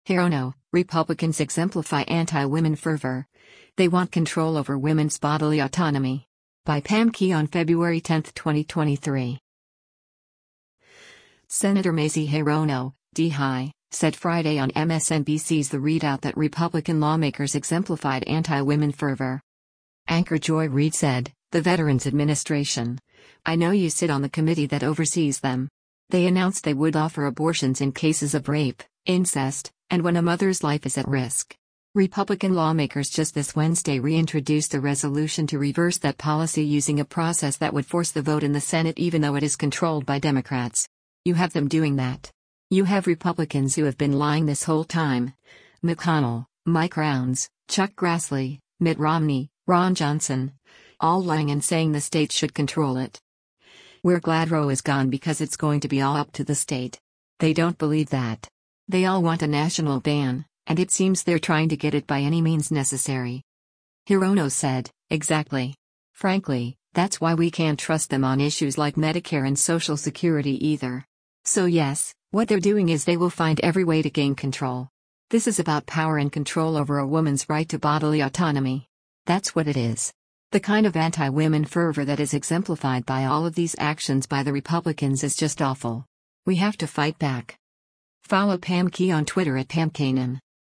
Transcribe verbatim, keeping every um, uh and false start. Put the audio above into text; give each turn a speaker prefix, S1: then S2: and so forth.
S1: Hirono, Republicans exemplify anti-women fervor. They want control over women's bodily autonomy. By Pam Key on February tenth, twenty twenty-three. Senator Mazie Hirono, D I E, said Friday on M S N B C's The Readout that Republican lawmakers exemplified anti-women fervor. Anchor Joy Reid said, "The Veterans Administration. I know you sit on the committee that oversees them. They announced they would offer abortions in cases of rape, incest, and when a mother's life is at risk. Republican lawmakers just this Wednesday reintroduced a resolution to reverse that policy using a process that would force the vote in the Senate even though it is controlled by Democrats. You have them doing that. You have Republicans who have been lying this whole time. McConnell, Mike Rounds, Chuck Grassley, Mitt Romney, Ron Johnson. All lying and saying the states should control it. We're glad Roe is gone because it's going to be all up to the state. They don't believe that. They all want a national ban, and it seems they're trying to get it by any means necessary." Hirono said, "Exactly. Frankly, that's why we can't trust them on issues like Medicare and Social Security either. So yes, what they're doing is they will find every way to gain control. This is about power and control over a woman's right to bodily autonomy. That's what it is. The kind of anti-women fervor that is exemplified by all of these actions by the Republicans is just awful. We have to fight back." Follow Pam Key on Twitter at Pam Kanan.